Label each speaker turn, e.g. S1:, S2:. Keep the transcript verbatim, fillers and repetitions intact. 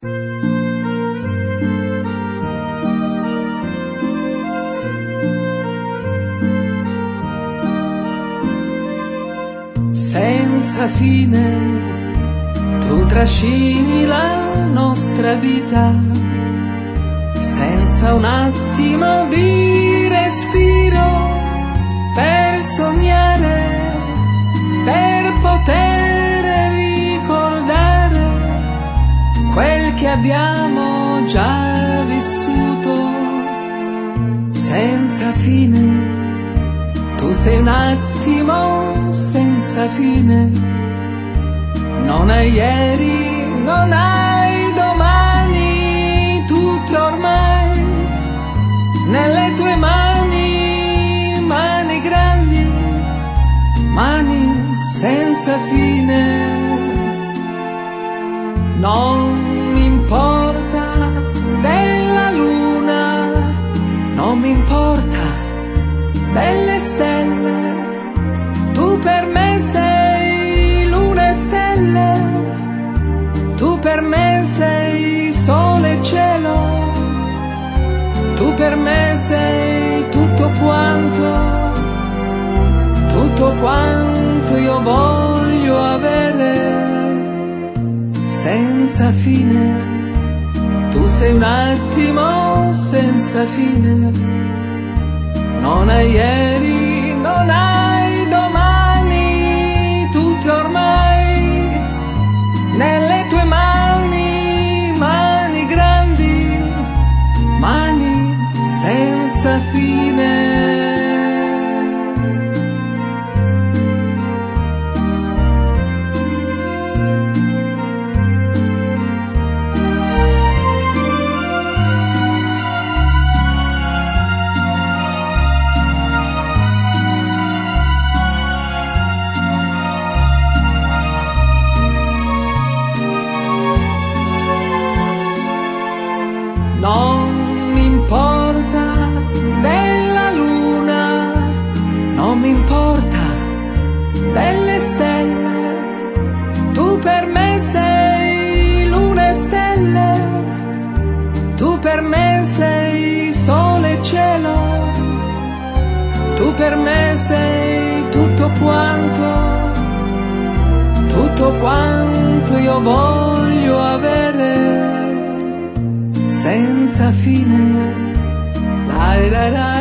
S1: Senza fine tu trascini la nostra vita, senza un attimo di respiro, per sognare, per poter ricordare quel che abbiamo già vissuto. Senza fine tu sei un attimo senza fine, non hai ieri, non hai domani, tutto ormai nelle tue mani, mani grandi, mani senza fine. Non mi importa della luna, non mi importa delle stelle, tu per me sei luna e stelle, tu per me sei sole e cielo, tu per me sei tutto quanto, tutto quanto io voglio avere. Senza fine, tu sei un attimo senza fine, non hai ieri, non hai domani, tutto ormai nelle tue mani, mani grandi, mani senza fine. Non mi importa della luna, non mi importa delle stelle, tu per me sei luna e stelle, tu per me sei sole e cielo, tu per me sei tutto quanto, tutto quanto io voglio avere. Senza fine, la la la